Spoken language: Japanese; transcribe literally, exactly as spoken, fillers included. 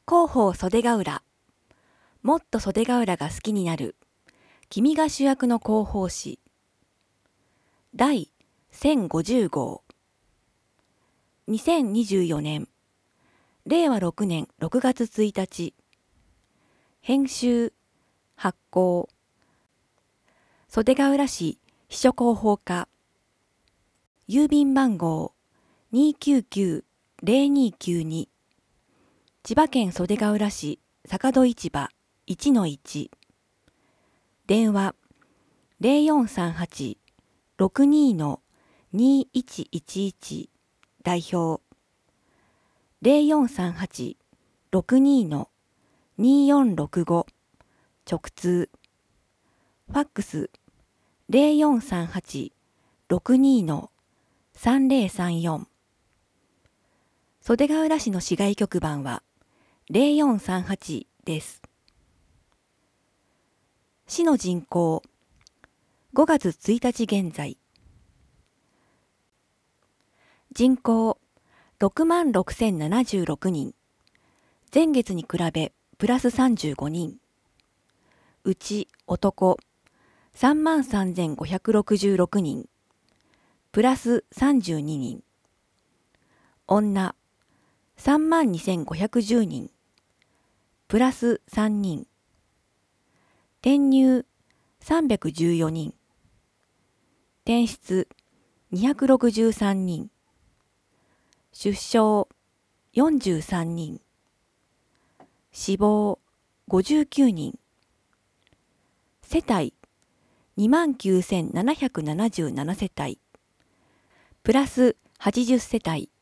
広報袖ヶ浦。もっと袖ヶ浦が好きになる。君が主役の広報誌。第せんごじゅう号。にせんにじゅうよねん。れいわろくねんろくがつついたち。編集、発行。袖ヶ浦市秘書広報課。郵便番号 にーきゅうきゅうぜろにーきゅうに。千葉県袖ヶ浦市坂戸市場 いちのいち。電話 ゼロよんさんはちろくにーにーいちいちいち。代表 ゼロよんさんはちろくにーにーよんろくご。直通。ファックス ゼロよんさんはちろくにーさんぜろさんよん。袖ヶ浦市の市外局番はゼロよんさんはちです。市の人口ごがつついたち現在。人口ろくまんろくせんななじゅうろくにん。前月に比べプラスさんじゅうごにん。うち男さんまんさんぜんごひゃくろくじゅうろくにん。プラスさんじゅうににん。女さんまんにせんごひゃくじゅうにん。プラスさんにん。転入さんびゃくじゅうよにん。転出にひゃくろくじゅうさんにん。出生よんじゅうさんにん。死亡ごじゅうきゅうにん。世帯にまんきゅうせんななひゃくななじゅうななせたい。プラスはちじゅっせたい。